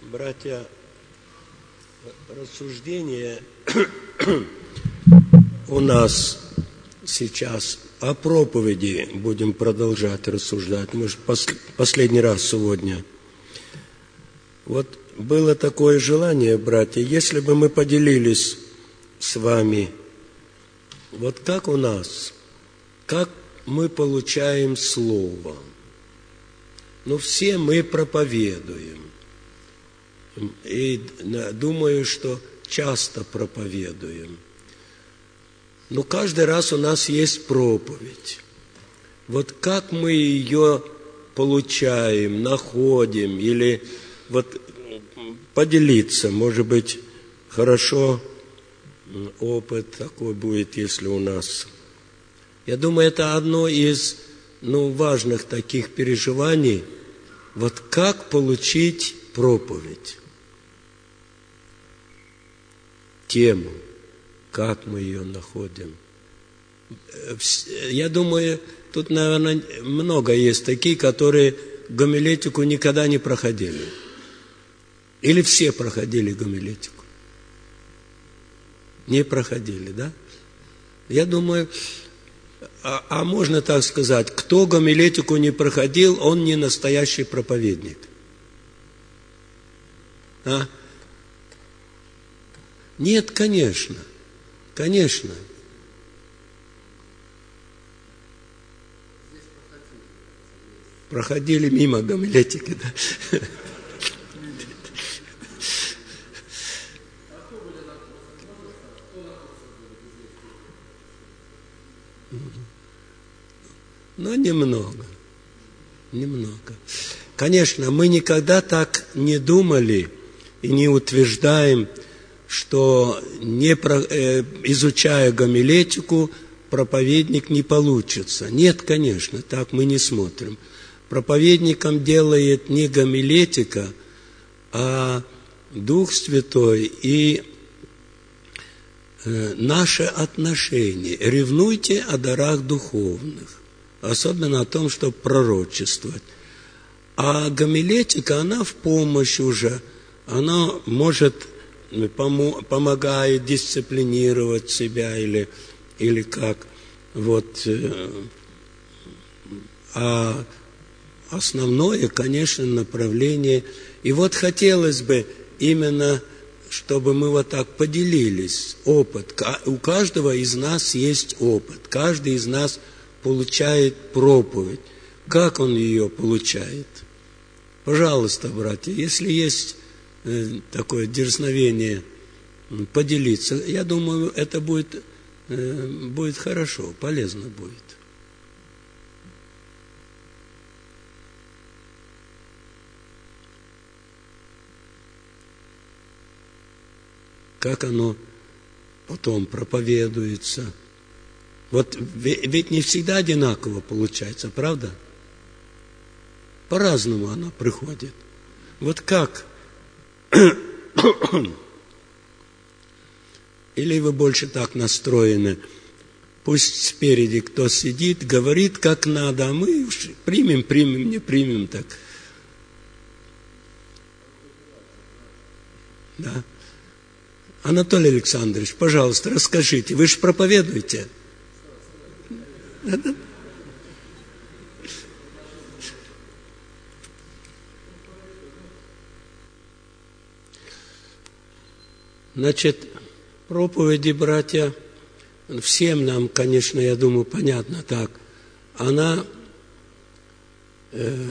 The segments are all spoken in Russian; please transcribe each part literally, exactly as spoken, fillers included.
Братья, рассуждение у нас сейчас о проповеди будем продолжать рассуждать. Может, последний раз сегодня. Вот было такое желание, братья, если бы мы поделились с вами, вот как у нас, как мы получаем Слово. Ну, все мы проповедуем. И думаю, что часто проповедуем. Но каждый раз у нас есть проповедь. Вот как мы ее получаем, находим, или вот поделиться, может быть, хорошо опыт такой будет, если у нас. Я думаю, это одно из ну, важных таких переживаний. Вот как получить проповедь. Тему, как мы ее находим. Я думаю, тут, наверное, много есть такие, которые гомилетику никогда не проходили. Или все проходили гомилетику? Не проходили, да? Я думаю, а, а можно так сказать, кто гомилетику не проходил, он не настоящий проповедник. А? Нет, конечно, конечно. Проходили мимо гомилетики, да? Но немного, немного. Конечно, мы никогда так не думали и не утверждаем, что не про, э, изучая гомилетику, проповедник не получится. Нет, конечно, так мы не смотрим. Проповедником делает не гомилетика, а Дух Святой и э, наше отношение. Ревнуйте о дарах духовных, особенно о том, чтобы пророчествовать. А гомилетика, она в помощь уже, она может... помогает дисциплинировать себя или, или как. Вот. А основное, конечно, направление. И вот хотелось бы именно, чтобы мы вот так поделились. Опыт. У каждого из нас есть опыт. Каждый из нас получает проповедь. Как он ее получает? Пожалуйста, братья, если есть такое дерзновение поделиться, я думаю, это будет, будет хорошо, полезно будет. Как оно потом проповедуется. Вот ведь не всегда одинаково получается, правда? По-разному оно приходит. Вот как? Или вы больше так настроены, пусть спереди кто сидит, говорит как надо, а мы примем, примем, не примем так. Да. Анатолий Александрович, пожалуйста, расскажите, вы же проповедуете. Да-да. Значит, проповеди, братья, всем нам, конечно, я думаю, понятно так, она э,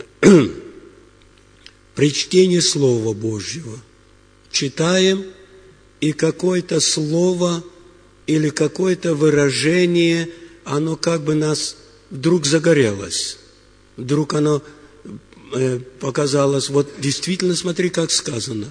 при чтении Слова Божьего читаем, и какое-то слово или какое-то выражение, оно как бы нас вдруг загорелось, вдруг оно э, показалось, вот действительно, смотри, как сказано.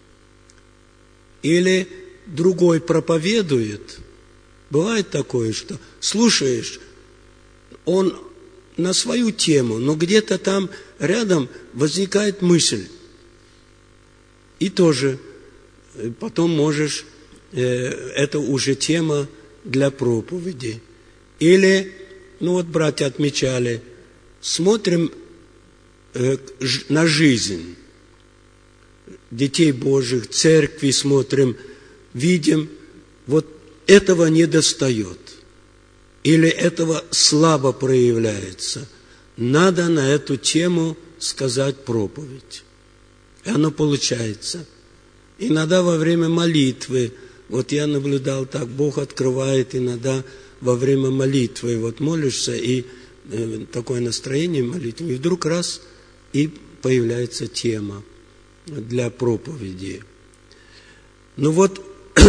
Или другой проповедует. Бывает такое, что слушаешь, он на свою тему, но где-то там рядом возникает мысль. И тоже потом можешь, э, это уже тема для проповеди. Или, ну вот братья отмечали, смотрим э, на жизнь. детей Божьих, церкви смотрим, видим, вот этого не достает. Или этого слабо проявляется. Надо на эту тему сказать проповедь. И оно получается. Иногда во время молитвы, вот я наблюдал так, Бог открывает иногда во время молитвы, вот молишься, и э, такое настроение молитвы, и вдруг раз, и появляется тема для проповеди. Ну вот,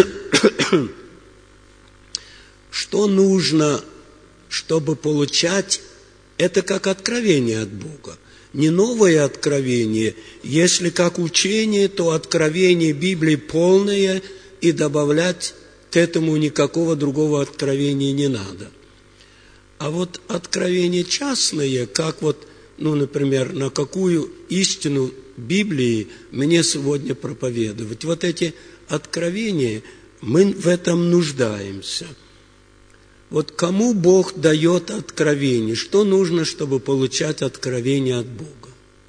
что нужно, чтобы получать, это как откровение от Бога. Не новое откровение. Если как учение, то откровение Библии полное, и добавлять к этому никакого другого откровения не надо. А вот откровение частное, как вот, ну, например, на какую истину Библии мне сегодня проповедовать. Вот эти откровения, мы в этом нуждаемся. Вот кому Бог дает откровение? Что нужно, чтобы получать откровение от Бога?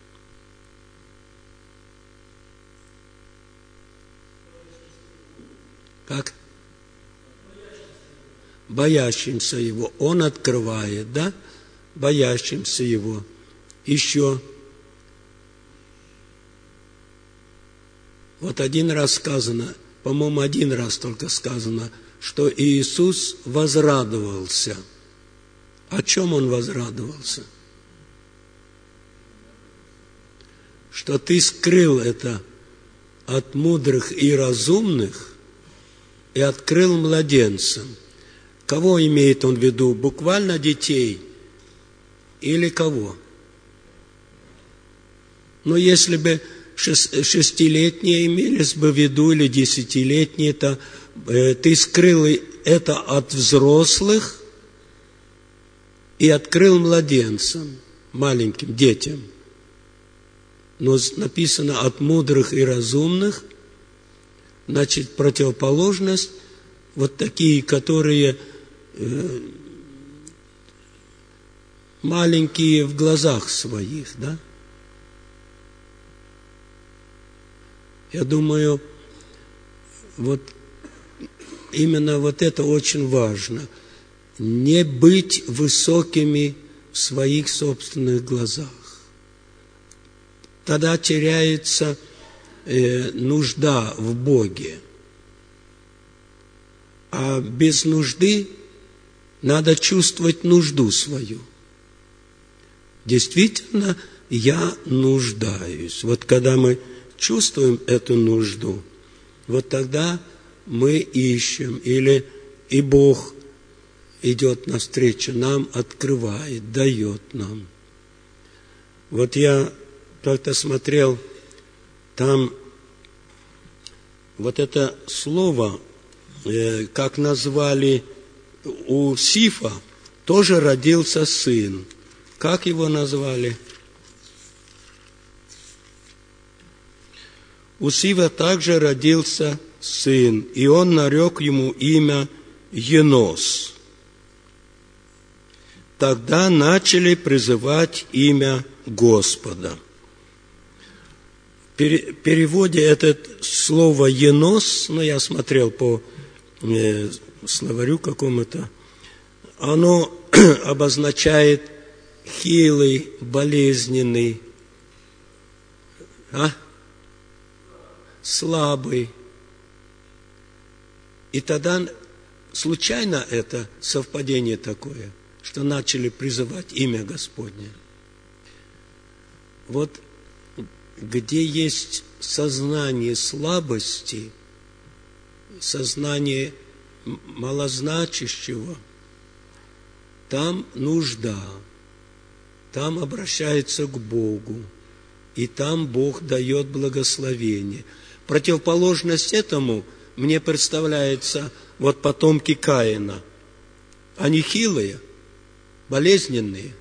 Как? Боящимся Его. Он открывает, да? Боящимся Его. Еще. Вот один раз сказано, по-моему, один раз только сказано, что Иисус возрадовался. О чем Он возрадовался? Что Ты скрыл это от мудрых и разумных и открыл младенцам. Кого имеет Он в виду? Буквально детей или кого? Но если бы шестилетние имелись бы в виду или десятилетние, то ты скрыл это от взрослых и открыл младенцам, маленьким детям. Но написано от мудрых и разумных, значит, противоположность, вот такие, которые э, маленькие в глазах своих, да? Я думаю, вот именно вот это очень важно. Не быть высокими в своих собственных глазах. Тогда теряется э, нужда в Боге. А без нужды надо чувствовать нужду свою. Действительно, я нуждаюсь. Вот когда мы чувствуем эту нужду, вот тогда мы ищем, или и Бог идет навстречу нам, открывает, дает нам. Вот я как-то смотрел, там вот это слово, э, как назвали у Сифа, тоже родился сын. Как его назвали? У Сифа также родился сын, и он нарек ему имя Енос. Тогда начали призывать имя Господа. В переводе это слово «енос», ну, я смотрел по э, словарю какому-то, оно обозначает хилый, болезненный, а? слабый. И тогда случайно это совпадение такое, что начали призывать имя Господне. Вот где есть сознание слабости, сознание малозначащего, там нужда, там обращается к Богу, и там Бог дает благословение. Противоположность этому мне представляется вот потомки Каина. Они хилые, болезненные.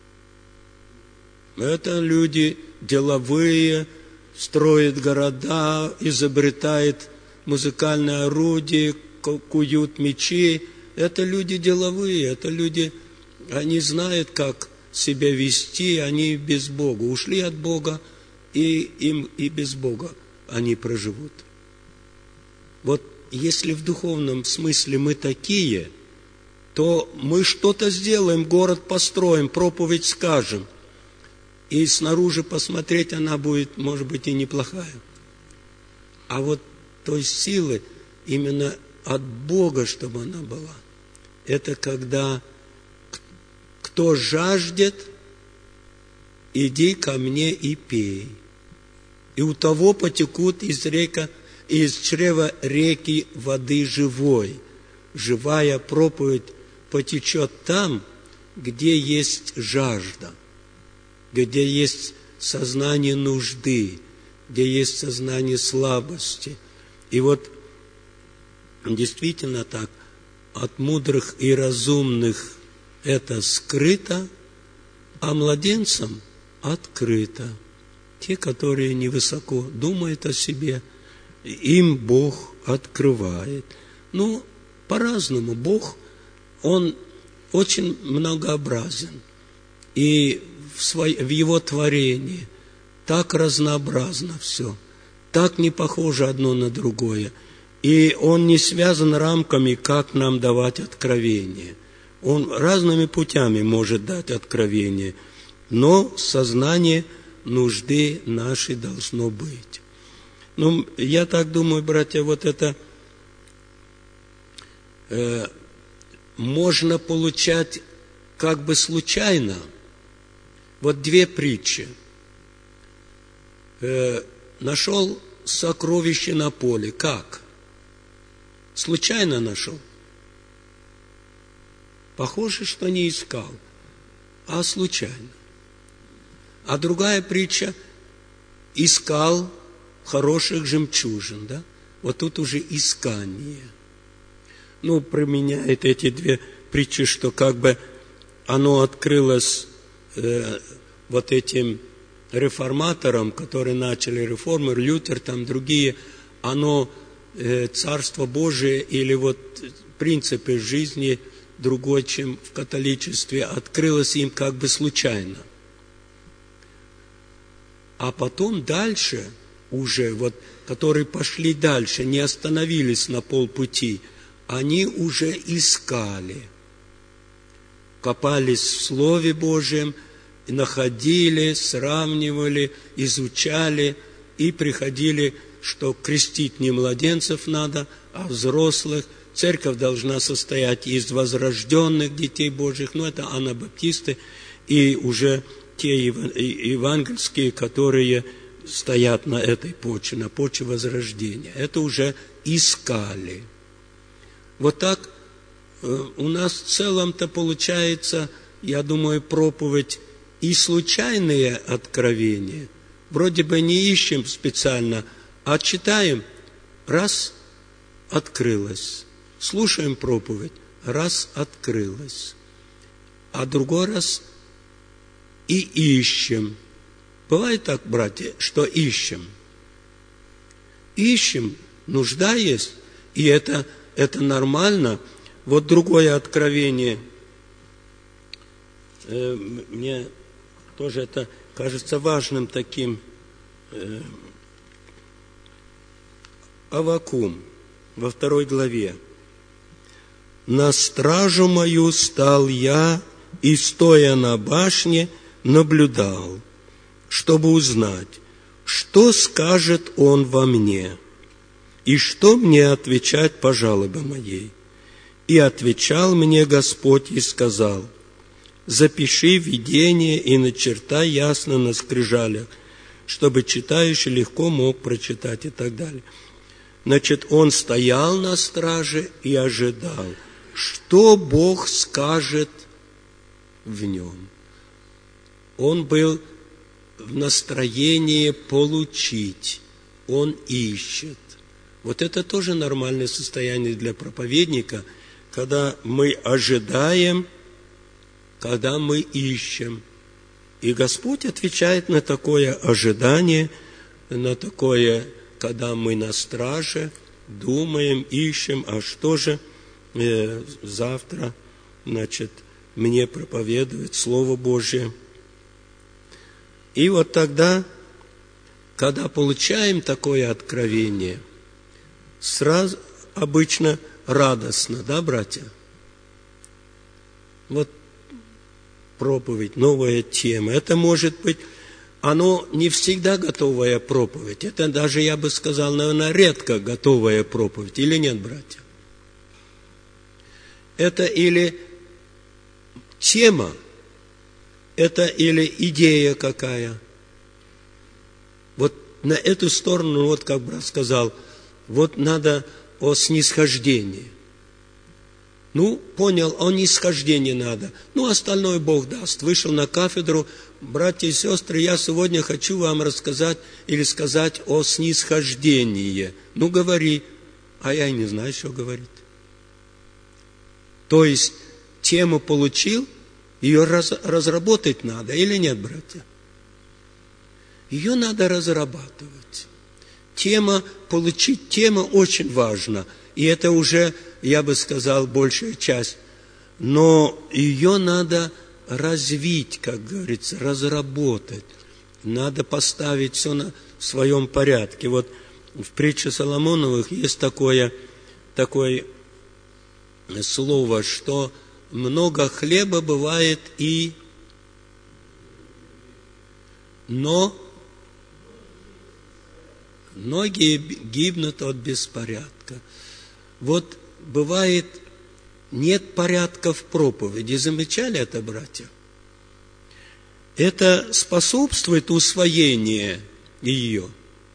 Это люди деловые, строят города, изобретают музыкальное орудие, куют мечи. Это люди деловые, это люди, они знают, как себя вести, они без Бога. Ушли от Бога, и им и без Бога они проживут. Вот если в духовном смысле мы такие, то мы что-то сделаем, город построим, проповедь скажем, и снаружи посмотреть она будет, может быть, и неплохая. А вот той силы именно от Бога, чтобы она была, это когда кто жаждет, иди ко мне и пей. И у того потекут из, река, из чрева реки воды живой. Живая проповедь потечет там, где есть жажда, где есть сознание нужды, где есть сознание слабости. И вот действительно так, от мудрых и разумных это скрыто, а младенцам открыто. Те, которые невысоко думают о себе, им Бог открывает. Ну, по-разному. Бог, Он очень многообразен. И в, свой, в Его творении так разнообразно все, так не похоже одно на другое. И Он не связан рамками, как нам давать откровение. Он разными путями может дать откровение, но сознание нужды нашей должно быть. Ну, я так думаю, братья, вот это э, можно получать как бы случайно. Вот две притчи. Э, нашел сокровище на поле. Как? Случайно нашел. Похоже, что не искал, а случайно. А другая притча: искал хороших жемчужин, да? Вот тут уже искание. Ну, применяет эти две притчи, что как бы оно открылось э, вот этим реформаторам, которые начали реформы, Лютер, там другие, оно, э, Царство Божие или вот принципы жизни другой, чем в католичестве, открылось им как бы случайно. А потом дальше уже, вот, которые пошли дальше, не остановились на полпути, они уже искали, копались в Слове Божьем, находили, сравнивали, изучали и приходили, что крестить не младенцев надо, а взрослых. Церковь должна состоять из возрожденных детей Божьих, ну это анабаптисты и уже те евангельские, которые стоят на этой почве, на почве возрождения. Это уже искали. Вот так у нас в целом-то получается, я думаю, проповедь и случайные откровения. Вроде бы не ищем специально, а читаем, раз — открылось. Слушаем проповедь, раз — открылось. А другой раз и ищем. Бывает так, братья, что ищем. Ищем, нужда есть, и это, это нормально. Вот другое откровение. Э, мне тоже это кажется важным таким. Э, Аввакум во второй главе. «На стражу мою стал я, и, стоя на башне, наблюдал, чтобы узнать, что скажет он во мне, и что мне отвечать по жалобе моей. И отвечал мне Господь и сказал: запиши видение и начертай ясно на скрижалях, чтобы читающий легко мог прочитать» и так далее. Значит, он стоял на страже и ожидал, что Бог скажет в нем. Он был в настроении получить, он ищет. Вот это тоже нормальное состояние для проповедника, когда мы ожидаем, когда мы ищем. И Господь отвечает на такое ожидание, на такое, когда мы на страже, думаем, ищем, а что же э, завтра, значит, мне проповедует Слово Божие. И вот тогда когда получаем такое откровение, сразу обычно радостно, да, братья? Вот проповедь, новая тема. Это может быть, оно не всегда готовая проповедь. Это даже, я бы сказал, наверное, редко готовая проповедь. Или нет, братья? Это или тема, это или идея какая. Вот на эту сторону, вот как брат сказал, вот надо о снисхождении. Ну, понял, о нисхождении надо. Ну, остальное Бог даст. Вышел на кафедру. Братья и сестры, я сегодня хочу вам рассказать или сказать о снисхождении. Ну, говори. А я и не знаю, что говорить. То есть, тему получил, ее раз, разработать надо. Или нет, братья? Ее надо разрабатывать. Тема, получить тему очень важно. И это уже, я бы сказал, большая часть. Но ее надо развить, как говорится, разработать. Надо поставить все на своем порядке. Вот в притче Соломоновых есть такое, такое слово, что много хлеба бывает и... Но многие гибнут от беспорядка. Вот бывает, нет порядка в проповеди. Замечали это, братья? Это способствует усвоению ее?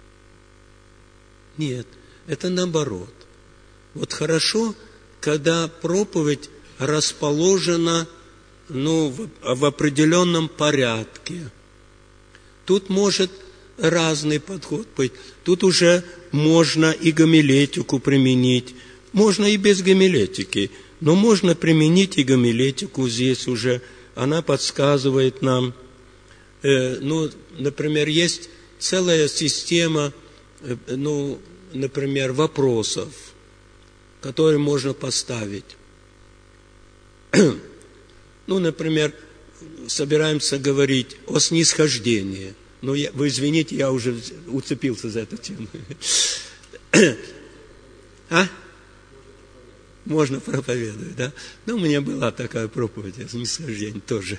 Нет, это наоборот. Вот хорошо, когда проповедь расположена, ну, в, в определенном порядке. Тут может разный подход быть. Тут уже можно и гомилетику применить. Можно и без гомилетики. Но можно применить и гомилетику здесь уже. Она подсказывает нам. Э, ну, например, есть целая система, э, ну, например, вопросов, которые можно поставить. Ну, например, собираемся говорить о снисхождении. Ну, я, вы извините, я уже уцепился за эту тему. А? Можно проповедовать, да? Ну, у меня была такая проповедь о снисхождении тоже.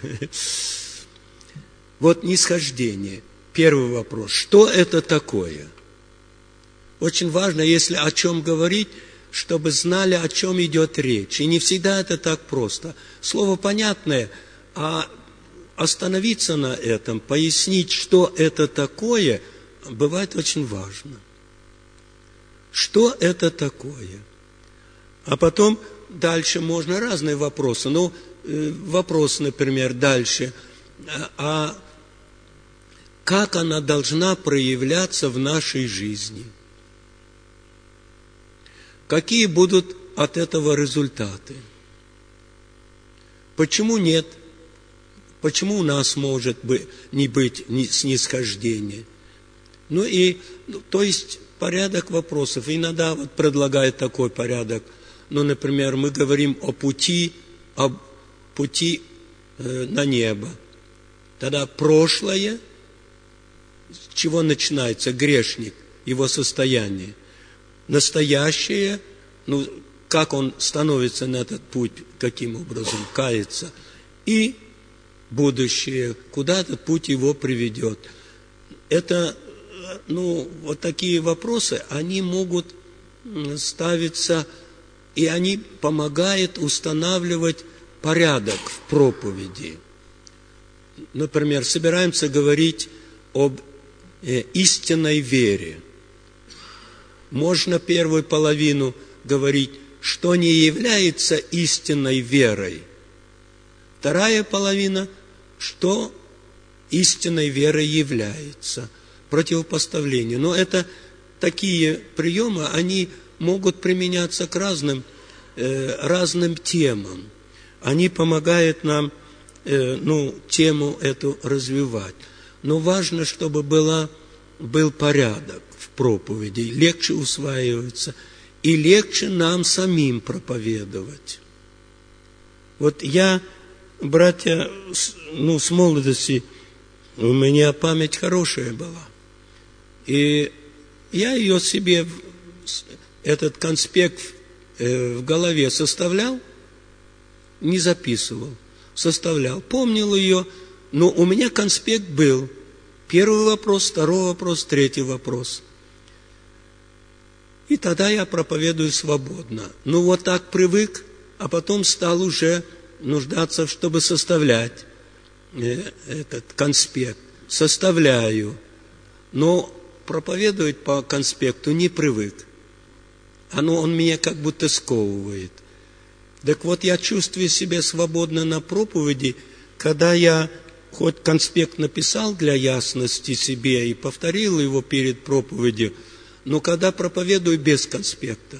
Вот нисхождение. Первый вопрос. Что это такое? Очень важно, если о чем говорить, чтобы знали, о чем идет речь. И не всегда это так просто. Слово понятное, а остановиться на этом, пояснить, что это такое, бывает очень важно. Что это такое? А потом дальше можно разные вопросы. Ну, вопрос, например, дальше. А как она должна проявляться в нашей жизни? Какие будут от этого результаты? Почему нет? Почему у нас может быть, не быть снисхождения? Ну и, ну, то есть, порядок вопросов. Иногда вот предлагают такой порядок. Ну, например, мы говорим о пути, о пути э, на небо. Тогда прошлое, с чего начинается грешник, его состояние. Настоящее, ну, как он становится на этот путь, каким образом кается. И будущее, куда этот путь его приведет. Это, ну, вот такие вопросы, они могут ставиться, и они помогают устанавливать порядок в проповеди. Например, собираемся говорить об э, истинной вере. Можно первую половину говорить, что не является истинной верой. Вторая половина, что истинной верой является. Противопоставление. Но это такие приемы, они могут применяться к разным, э, разным темам. Они помогают нам, э, ну, тему эту развивать. Но важно, чтобы была, был порядок в проповеди. Легче усваивается. И легче нам самим проповедовать. Вот я, братья, ну, с молодости у меня память хорошая была. И я ее себе, этот конспект в голове составлял, не записывал, составлял, помнил ее, но у меня конспект был. Первый вопрос, второй вопрос, третий вопрос. И тогда я проповедую свободно. Ну, вот так привык, а потом стал уже нуждаться, чтобы составлять этот конспект. Составляю. Но проповедовать по конспекту не привык. Оно, он меня как будто сковывает. Так вот, я чувствую себя свободно на проповеди, когда я хоть конспект написал для ясности себе и повторил его перед проповедью, но когда проповедую без конспекта.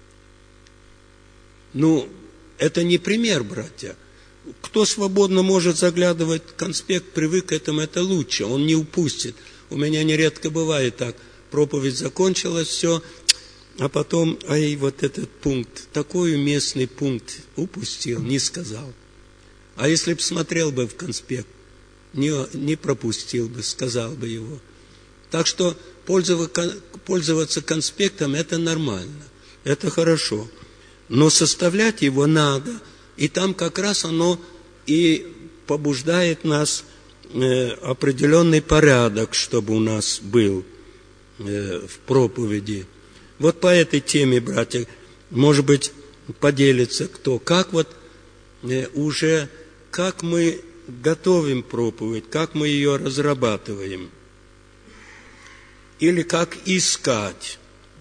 Ну, это не пример, братья. Кто свободно может заглядывать в конспект, привык к этому, это лучше, он не упустит. У меня нередко бывает так, проповедь закончилась, все, а потом, ай, вот этот пункт, такой уместный пункт упустил, не сказал. А если бы смотрел бы в конспект, не, не пропустил бы, сказал бы его. Так что пользоваться конспектом – это нормально, это хорошо. Но составлять его надо, и там как раз оно и побуждает нас э, определенный порядок, чтобы у нас был э, в проповеди. Вот по этой теме, братья, может быть, поделится кто, как вот э, уже, как мы готовим проповедь, как мы ее разрабатываем, или как искать.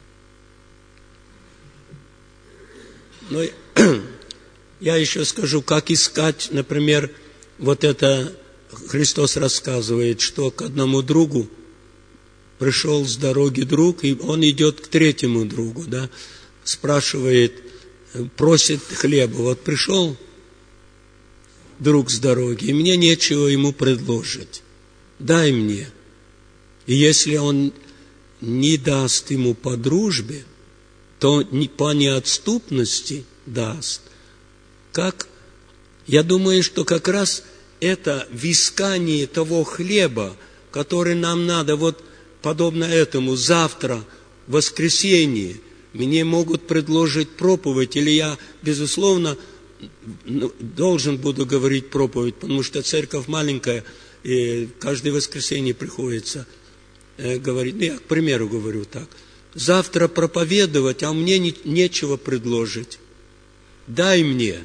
Но я еще скажу, как искать, например, вот это Христос рассказывает, что к одному другу пришел с дороги друг, и он идет к третьему другу, да, спрашивает, просит хлеба. Вот пришел друг с дороги, и мне нечего ему предложить. Дай мне. И если он не даст ему по дружбе, то по неотступности даст. Как? Я думаю, что как раз это в искании того хлеба, который нам надо, вот подобно этому, завтра, в воскресенье, мне могут предложить проповедь, или я, безусловно, должен буду говорить проповедь, потому что церковь маленькая, и каждое воскресенье приходится говорить. Ну, я, к примеру, говорю так. Завтра проповедовать, а мне не, нечего предложить. Дай мне.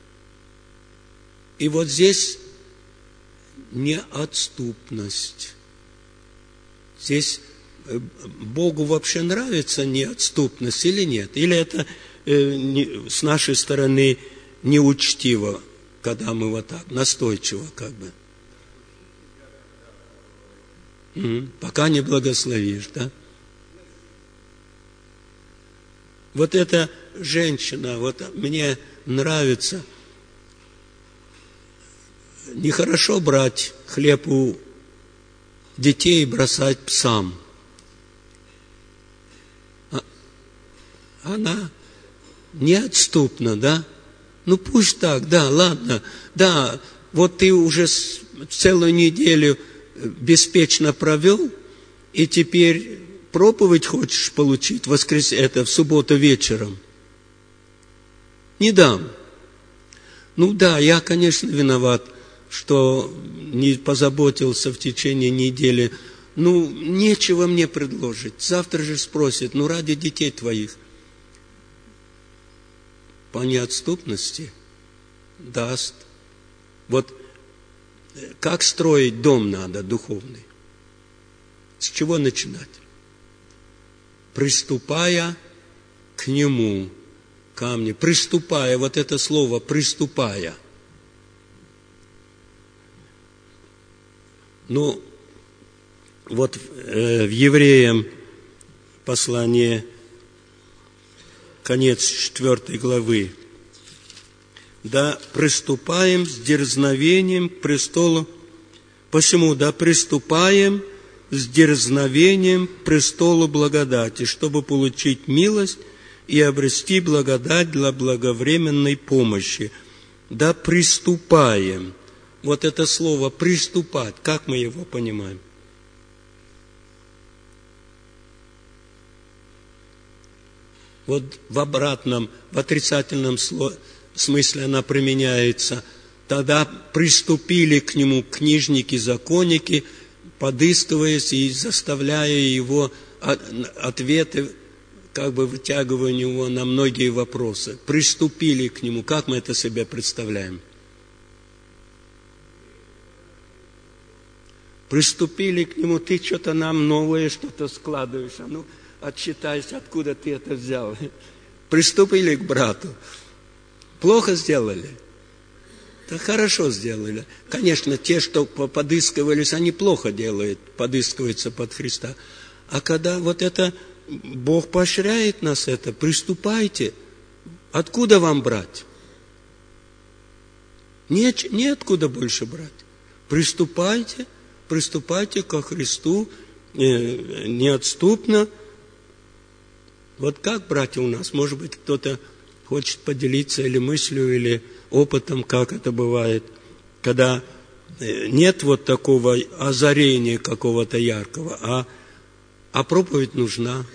И вот здесь неотступность. Здесь Богу вообще нравится неотступность или нет? Или это э, не, с нашей стороны неучтиво, когда мы вот так, настойчиво как бы. Угу. Пока не благословишь, да? Вот эта женщина, вот мне нравится, нехорошо брать хлеб у детей и бросать псам. Она неотступна, да? Ну пусть так, да, ладно, да, вот ты уже целую неделю беспечно провел, и теперь проповедь хочешь получить в воскресенье, это в субботу вечером. Не дам. Ну да, я, конечно, виноват, что не позаботился в течение недели. Ну, нечего мне предложить. Завтра же спросят, ну, ради детей твоих. По неотступности даст. Вот как строить дом надо духовный? С чего начинать? Приступая к нему, ко мне. Приступая, вот это слово «приступая». Ну, вот э, в Евреям послание, конец четвертой главы. Да, приступаем с дерзновением к престолу. Почему? Да, приступаем с дерзновением к престолу благодати, чтобы получить милость и обрести благодать для благовременной помощи. Да, приступаем. Вот это слово «приступать», как мы его понимаем? Вот в обратном, в отрицательном смысле она применяется. Тогда приступили к нему книжники, законники, подыскиваясь и заставляя его ответы, как бы вытягивая у него на многие вопросы. Приступили к нему. Как мы это себе представляем? Приступили к нему, ты что-то нам новое что-то складываешь. А ну, отчитайся, откуда ты это взял. Приступили к брату. Плохо сделали? Да хорошо сделали. Конечно, те, что подыскивались, они плохо делают, подыскиваются под Христа. А когда вот это, Бог поощряет нас это, приступайте. Откуда вам брать? Нет, неоткуда больше брать. Приступайте, приступайте ко Христу э, неотступно. Вот как, братья, у нас, может быть, кто-то хочет поделиться или мыслью, или опытом, как это бывает, когда нет вот такого озарения какого-то яркого, а, а проповедь нужна.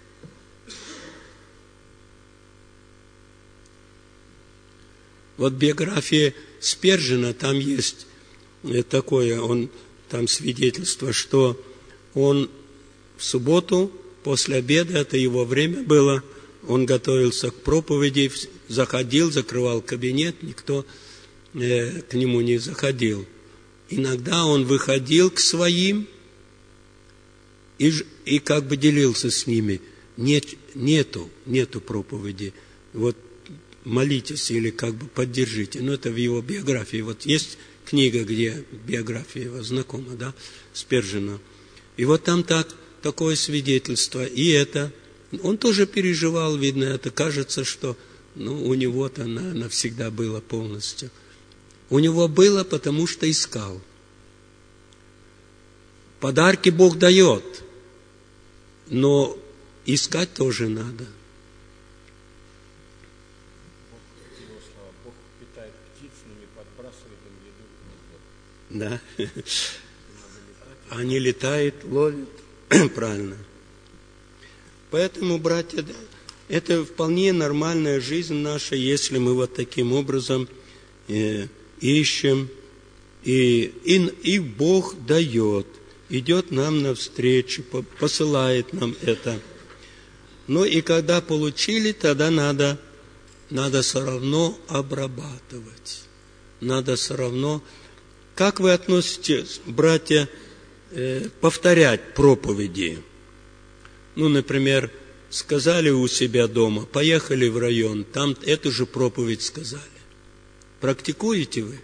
Вот в биографии Спержена там есть такое, он, там свидетельство, что он в субботу после обеда, это его время было, он готовился к проповеди, заходил, закрывал кабинет, никто э, к нему не заходил. Иногда он выходил к своим и, и как бы делился с ними. Нет, нету, нету проповеди. Вот молитесь или как бы поддержите. Но это в его биографии. Вот есть книга, где биография его знакома, да, Спержена. И вот там так, такое свидетельство. И это... Он тоже переживал, видно, это кажется, что ну, у него-то навсегда было полностью. У него было, потому что искал. Подарки Бог дает, но искать тоже надо. Бог питает птиц, но не подбрасывает им еду. Да. Они летают, ловят. Правильно. Поэтому, братья, это вполне нормальная жизнь наша, если мы вот таким образом э, ищем, и, и, и Бог дает, идет нам навстречу, посылает нам это. Но и когда получили, тогда надо, надо все равно обрабатывать. Надо все равно... Как вы относитесь, братья, э, повторять проповеди? Ну, например, сказали у себя дома, поехали в район, там эту же проповедь сказали. Практикуете вы?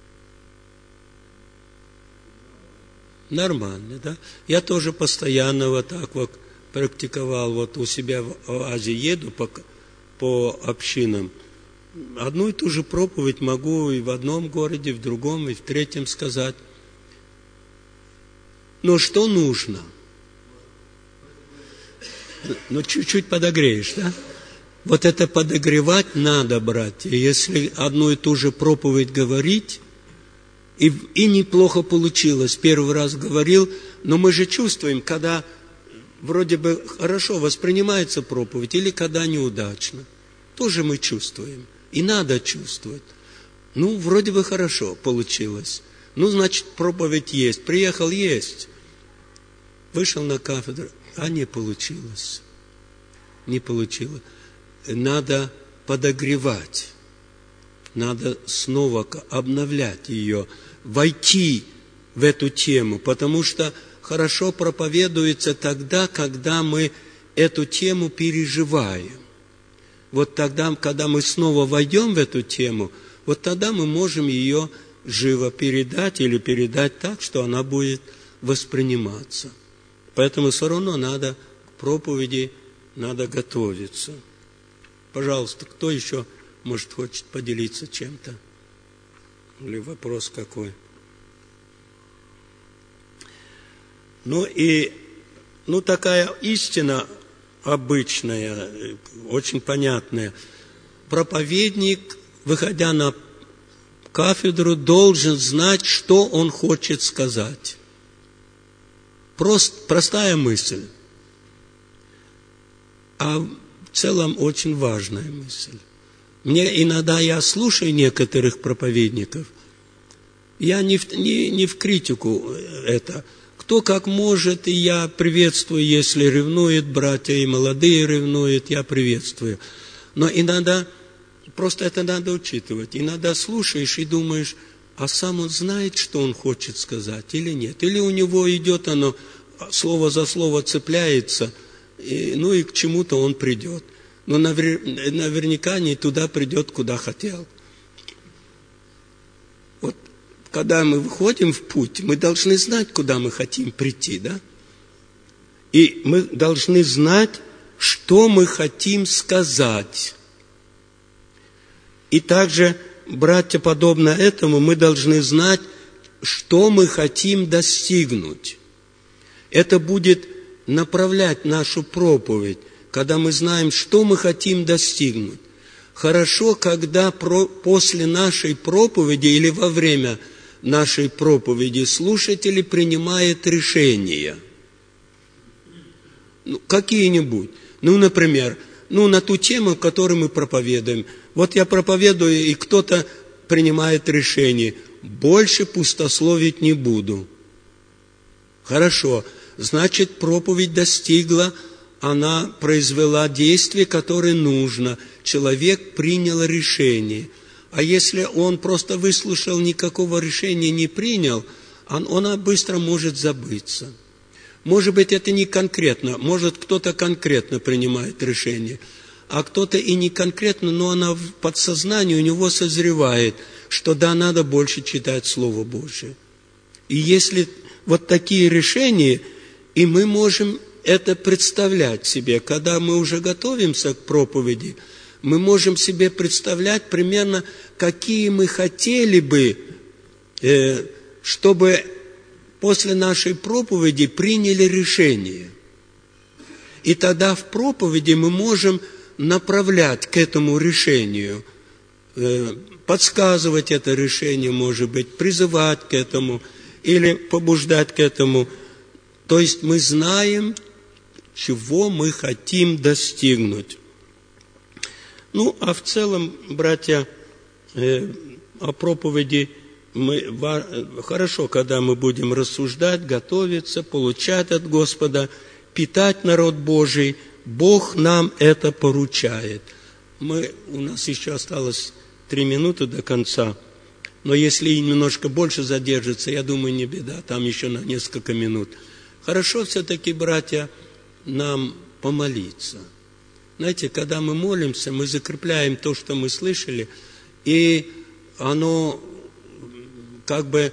Нормально, да? Я тоже постоянно вот так вот практиковал. Вот у себя в Азии еду по, по общинам. Одну и ту же проповедь могу и в одном городе, в другом, и в третьем сказать. Но что нужно? Ну, чуть-чуть подогреешь, да? Вот это подогревать надо, братья. Если одну и ту же проповедь говорить, и, и неплохо получилось, первый раз говорил, но мы же чувствуем, когда вроде бы хорошо воспринимается проповедь, или когда неудачно. Тоже мы чувствуем. И надо чувствовать. Ну, вроде бы хорошо получилось. Ну, значит, проповедь есть. Приехал есть. Вышел на кафедру. А не получилось. Не получилось. Надо подогревать. Надо снова обновлять ее. Войти в эту тему. Потому что хорошо проповедуется тогда, когда мы эту тему переживаем. Вот тогда, когда мы снова войдем в эту тему, вот тогда мы можем ее живо передать или передать так, что она будет восприниматься. Поэтому все равно надо к проповеди, надо готовиться. Пожалуйста, кто еще, может, хочет поделиться чем-то? Или вопрос какой? Ну и, ну такая истина обычная, очень понятная. Проповедник, выходя на кафедру, должен знать, что он хочет сказать. Прост, простая мысль. А в целом очень важная мысль. Мне иногда, я слушаю некоторых проповедников, я не в, не, не в критику это. Кто как может, и я приветствую, если ревнует, братья и молодые ревнуют, я приветствую. Но иногда, просто это надо учитывать, иногда слушаешь и думаешь, а сам он знает, что он хочет сказать или нет. Или у него идет оно, слово за слово цепляется, и, ну и к чему-то он придет. Но навер, наверняка не туда придет, куда хотел. Вот когда мы выходим в путь, мы должны знать, куда мы хотим прийти, да? И мы должны знать, что мы хотим сказать. И также, братья, подобно этому, мы должны знать, что мы хотим достигнуть. Это будет направлять нашу проповедь, когда мы знаем, что мы хотим достигнуть. Хорошо, когда про, после нашей проповеди или во время нашей проповеди слушатели принимают решения. Ну, какие-нибудь. Ну, например, ну, на ту тему, которую мы проповедуем. Вот я проповедую, и кто-то принимает решение. Больше пустословить не буду. Хорошо. Значит, проповедь достигла, она произвела действие, которое нужно. Человек принял решение. А если он просто выслушал, никакого решения не принял, он, он быстро может забыться. Может быть, это не конкретно. Может, кто-то конкретно принимает решение, а кто-то и не конкретно, но она в подсознании у него созревает, что да, надо больше читать Слово Божие. И если вот такие решения, и мы можем это представлять себе, когда мы уже готовимся к проповеди, мы можем себе представлять примерно, какие мы хотели бы, э, чтобы после нашей проповеди приняли решение. И тогда в проповеди мы можем направлять к этому решению, э, подсказывать это решение, может быть, призывать к этому или побуждать к этому. То есть мы знаем, чего мы хотим достигнуть. Ну, а в целом, братья, э, о проповеди мы, ва, хорошо, когда мы будем рассуждать, готовиться, получать от Господа, питать народ Божий. Бог нам это поручает. Мы, у нас еще осталось три минуты до конца, но если немножко больше задержится, я думаю, не беда, там еще на несколько минут. Хорошо все-таки, братья, нам помолиться. Знаете, когда мы молимся, мы закрепляем то, что мы слышали, и оно как бы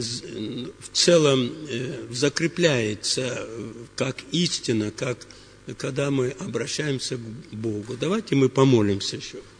в целом закрепляется как истина, как когда мы обращаемся к Богу. Давайте мы помолимся еще.